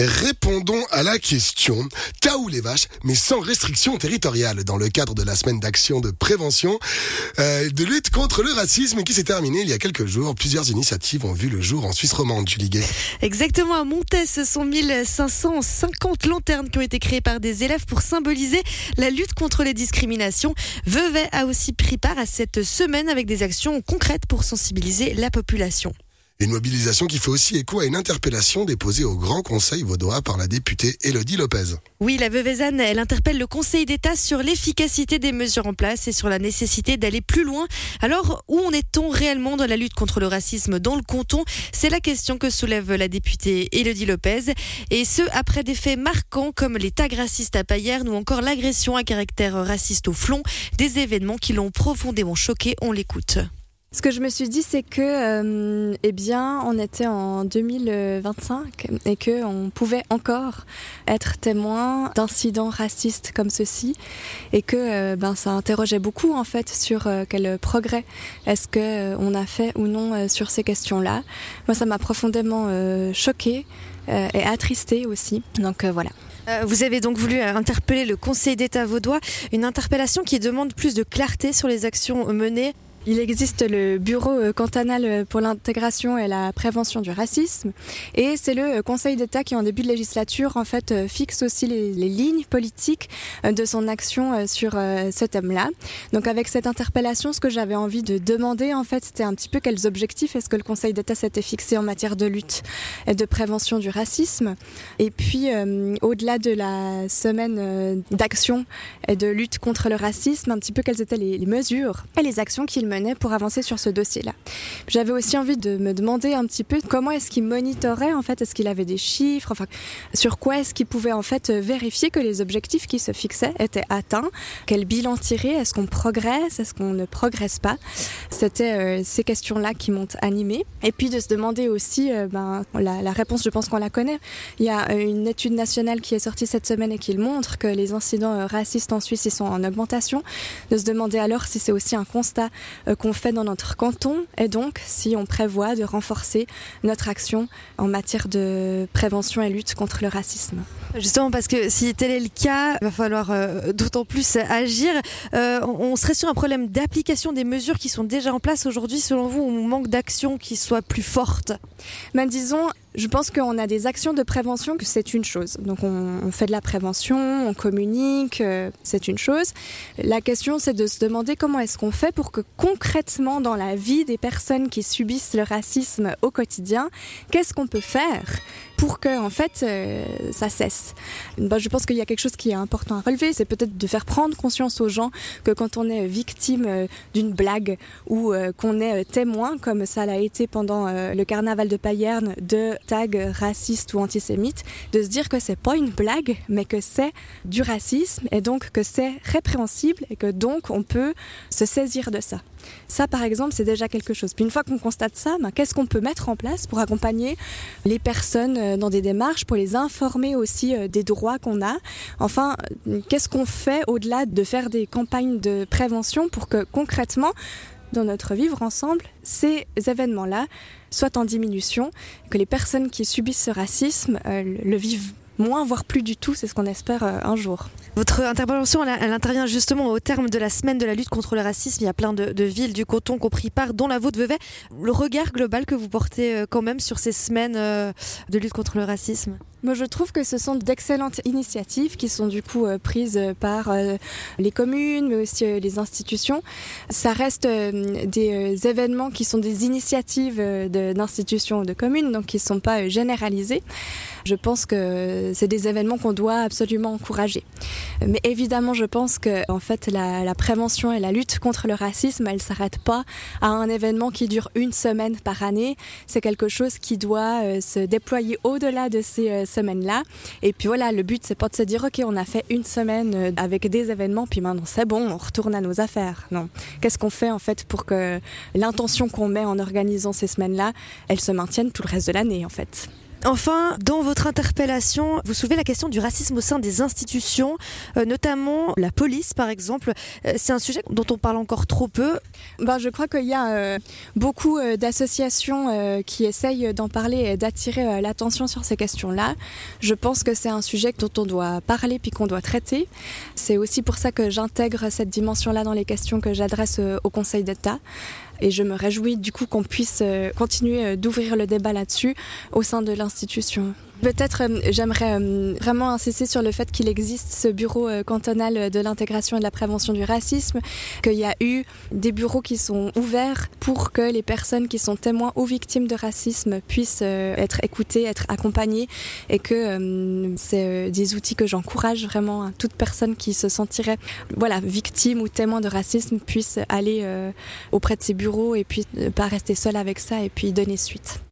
Répondons à la question, Taou les vaches, mais sans restriction territoriale, dans le cadre de la semaine d'action de prévention, de lutte contre le racisme qui s'est terminée il y a quelques jours. Plusieurs initiatives ont vu le jour en Suisse romande, Julie Gay. Exactement, à Monthès, ce sont 1550 lanternes qui ont été créées par des élèves pour symboliser la lutte contre les discriminations. Vevey a aussi pris part à cette semaine avec des actions concrètes pour sensibiliser la population. Une mobilisation qui fait aussi écho à une interpellation déposée au Grand Conseil vaudois par la députée Élodie Lopez. Oui, la Veuvezanne, elle interpelle le Conseil d'État sur l'efficacité des mesures en place et sur la nécessité d'aller plus loin. Alors, où en est-on réellement dans la lutte contre le racisme dans le canton ? C'est la question que soulève la députée Élodie Lopez. Et ce, après des faits marquants comme les tags racistes à Payerne ou encore l'agression à caractère raciste au Flon, des événements qui l'ont profondément choquée. On l'écoute. Ce que je me suis dit, c'est que, on était en 2025 et que on pouvait encore être témoin d'incidents racistes comme ceci et que, ça interrogeait beaucoup en fait sur quel progrès est-ce que on a fait ou non sur ces questions-là. Moi, ça m'a profondément choquée et attristée aussi. Donc voilà. Vous avez donc voulu interpeller le Conseil d'État vaudois, une interpellation qui demande plus de clarté sur les actions menées. Il existe le Bureau cantonal pour l'intégration et la prévention du racisme et c'est le Conseil d'État qui en début de législature en fait fixe aussi les lignes politiques de son action sur ce thème-là. Donc avec cette interpellation, ce que j'avais envie de demander en fait, c'était un petit peu quels objectifs est-ce que le Conseil d'État s'était fixé en matière de lutte et de prévention du racisme. Et puis au-delà de la semaine d'action et de lutte contre le racisme, un petit peu quelles étaient les mesures et les actions qu'il menait pour avancer sur ce dossier-là. J'avais aussi envie de me demander un petit peu comment est-ce qu'il monitorait en fait, est-ce qu'il avait des chiffres, enfin sur quoi est-ce qu'il pouvait en fait vérifier que les objectifs qui se fixaient étaient atteints, quel bilan tirer, est-ce qu'on progresse, est-ce qu'on ne progresse pas. C'était ces questions-là qui m'ont animée. Et puis de se demander aussi, la réponse, je pense qu'on la connaît. Il y a une étude nationale qui est sortie cette semaine et qui montre que les incidents racistes en Suisse ils sont en augmentation. De se demander alors si c'est aussi un constat qu'on fait dans notre canton et donc si on prévoit de renforcer notre action en matière de prévention et lutte contre le racisme. Justement parce que si tel est le cas, il va falloir d'autant plus agir. On serait sur un problème d'application des mesures qui sont déjà en place aujourd'hui selon vous, ou on manque d'action qui soit plus forte ? Disons, je pense qu'on a des actions de prévention, que c'est une chose. Donc on fait de la prévention, on communique, c'est une chose. La question c'est de se demander comment est-ce qu'on fait pour que concrètement dans la vie des personnes qui subissent le racisme au quotidien, qu'est-ce qu'on peut faire pour que en fait ça cesse. Je pense qu'il y a quelque chose qui est important à relever, c'est peut-être de faire prendre conscience aux gens que quand on est victime d'une blague ou qu'on est témoin, comme ça l'a été pendant le carnaval de Payerne, de tags racistes ou antisémites, de se dire que c'est pas une blague, mais que c'est du racisme et donc que c'est répréhensible et que donc on peut se saisir de ça. Ça, par exemple, c'est déjà quelque chose. Puis une fois qu'on constate ça, qu'est-ce qu'on peut mettre en place pour accompagner les personnes dans des démarches, pour les informer aussi des droits qu'on a. Enfin, qu'est-ce qu'on fait au-delà de faire des campagnes de prévention pour que concrètement, dans notre vivre ensemble, ces événements-là soient en diminution, que les personnes qui subissent ce racisme le vivent moins, voire plus du tout, c'est ce qu'on espère un jour. Votre intervention, elle intervient justement au terme de la semaine de la lutte contre le racisme. Il y a plein de villes du canton qui ont pris part, dont la vôtre Vevey. Le regard global que vous portez quand même sur ces semaines de lutte contre le racisme ? Moi, je trouve que ce sont d'excellentes initiatives qui sont du coup prises par les communes, mais aussi les institutions. Ça reste des événements qui sont des initiatives d'institutions ou de communes, donc qui ne sont pas généralisés. Je pense que c'est des événements qu'on doit absolument encourager. Mais évidemment, je pense que en fait, la prévention et la lutte contre le racisme, elle ne s'arrête pas à un événement qui dure une semaine par année. C'est quelque chose qui doit se déployer au-delà de ces semaines-là. Et puis voilà, le but, c'est pas de se dire, ok, on a fait une semaine avec des événements, puis maintenant c'est bon, on retourne à nos affaires. Non. Qu'est-ce qu'on fait en fait pour que l'intention qu'on met en organisant ces semaines-là, elle se maintienne tout le reste de l'année en fait? Enfin, dans votre interpellation, vous soulevez la question du racisme au sein des institutions, notamment la police par exemple. C'est un sujet dont on parle encore trop peu. Je crois qu'il y a beaucoup d'associations qui essayent d'en parler et d'attirer l'attention sur ces questions-là. Je pense que c'est un sujet dont on doit parler puis qu'on doit traiter. C'est aussi pour ça que j'intègre cette dimension-là dans les questions que j'adresse au Conseil d'État. Et je me réjouis du coup qu'on puisse continuer d'ouvrir le débat là-dessus au sein de l'institution. Peut-être j'aimerais vraiment insister sur le fait qu'il existe ce bureau cantonal de l'intégration et de la prévention du racisme, qu'il y a eu des bureaux qui sont ouverts pour que les personnes qui sont témoins ou victimes de racisme puissent être écoutées, être accompagnées, et que c'est des outils que j'encourage vraiment à toute personne qui se sentirait victime ou témoin de racisme puisse aller auprès de ces bureaux et puis pas rester seule avec ça et puis donner suite.